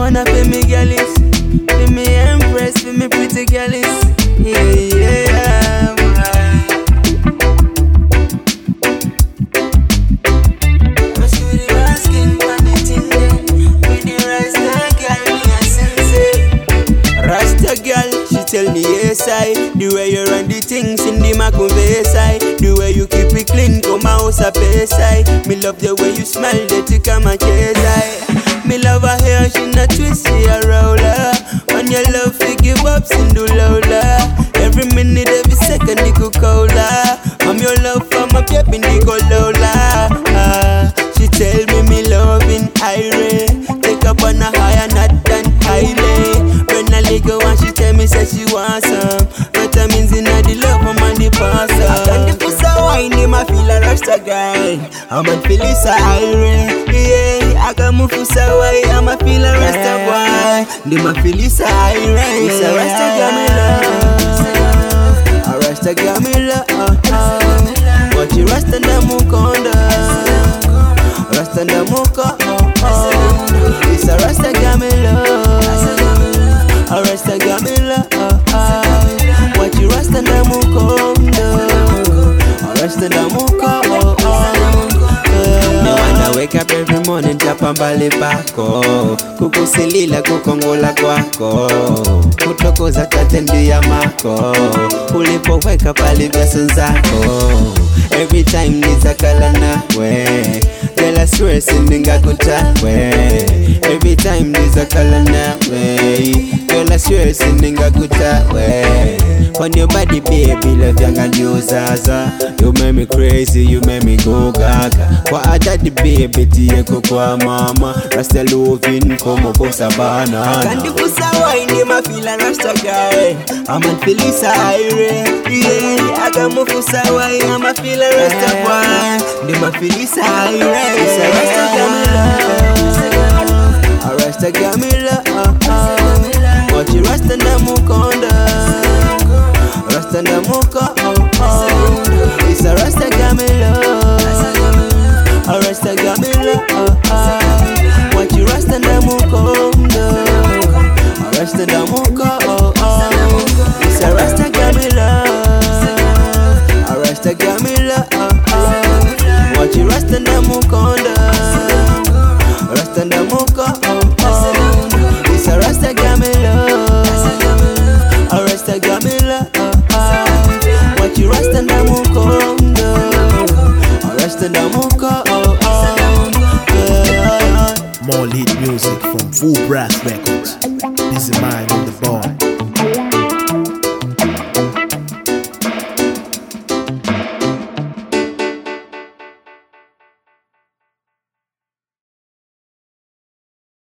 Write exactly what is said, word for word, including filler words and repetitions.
wanna feel me girlies, feel me empress, feel me pretty girlies. Yeah, yeah. Rasta girl, she tell me yes I. The way you run the things in the Macumbe side, the way you keep it clean, come house a pace I. Me love the way you smell, that you come and chase I. Me love her hair, she not twist, she a roller. When your love, you give up, Cinderella. Every minute, every second, it could colder. I'm your love for my baby, Nicolola. Ah, she tell me me loving irate. Take up on a higher, not than highly. Go and she tell me say she want some vitamins in the love, I'm on the pass. I got the pussy whiny, I feel a Rasta girl. I'm a feel it's a irate. Yeah, I got my pussy whiny, I'm a feel a Rasta boy. Them a feel it's a irate. It's a Rasta girl me love. A Rasta girl me love. But you Rasta na mukonda, Rasta na muko. It's a Rasta girl me love. A Rasta got me love. What you Rasta na mukondo, a Rasta na muko. Me wanna wake up every morning tapambale pako, kukusilila kukongola kwako, kutokoza tatendi ya mako, ulipoweka pale vyaso zako. Every time nitakala nawe, girl I swear sindinga kutawe. Every time nitakala nawe, girl I swear sindinga kutawe. On your body baby, love young and you zaza. You make me crazy, you make me go gaga. Kwa adadi baby, tiye kwa mama. Rasta loving, como bossa banana. Kandi kusa wine, ma feel a Rasta guy. I'm a feel it's a irate. Yeah, I got my fusa wine, I'm a feel a Rasta boy. They ma feel it's a irate. It's a Rasta gamila, a Rasta gamila. But you Rasta na mukonda, Rasta na muko. It's a Rasta gamila, a Rasta gamila. What you Rasta na mukonda, a Rasta na muko. It's a Rasta gamila, a Rasta gamila. What you Rasta na mukonda, Rasta na muko. It's a Rasta gamila, a Rasta gamila. What you Rasta na mukonda, a Rasta na muko. More lead music from Full Brass Records. This is mine on the bar.